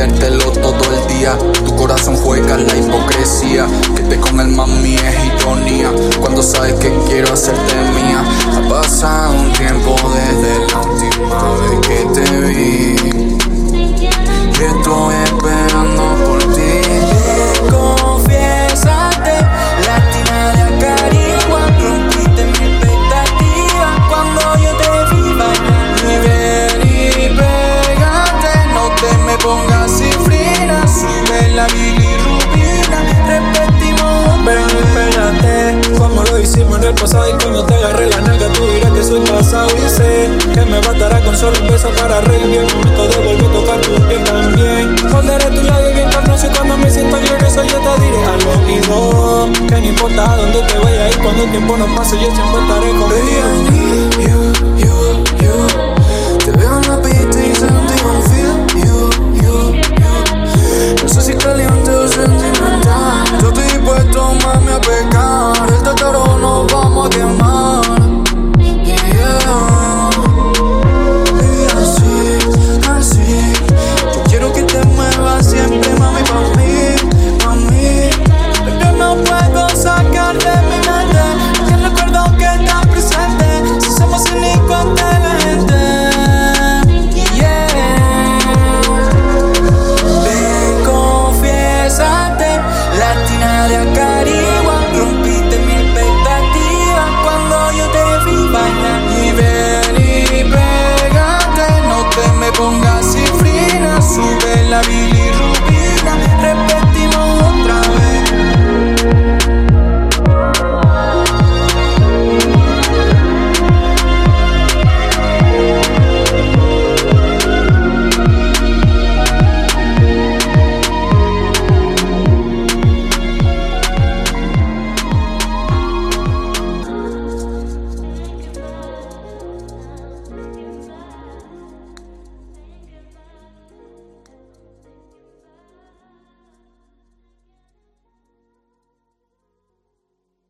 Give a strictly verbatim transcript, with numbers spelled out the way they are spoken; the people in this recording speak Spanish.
perdértelo todo el día. Tu corazón juega la hipocresía, que te con el mami es ironía, cuando sabes que quiero hacerte mía. Ha pasado un tiempo desde la última vez que te vi, y estoy esperando por ti. Confiésate, lástima de acarigua, rompiste mi expectativa cuando yo te vi bailar. Y ven y pégate, no te me pongas cifrina, sube la bilirrubina, repetimos. Ven y pégate, como lo hicimos en el pasado, y cuando te agarré la nalga tú dirás que soy pasado. Y sé que me bastará con solo un beso para reír. Momento de volver a tocar tu piel también. Morderé tu labio bien carnoso, y cuando me sienta glorioso yo te diré al oído que no importa dónde te vaya a ir, cuando el tiempo no pase yo siempre estaré contigo. Baby, I need you.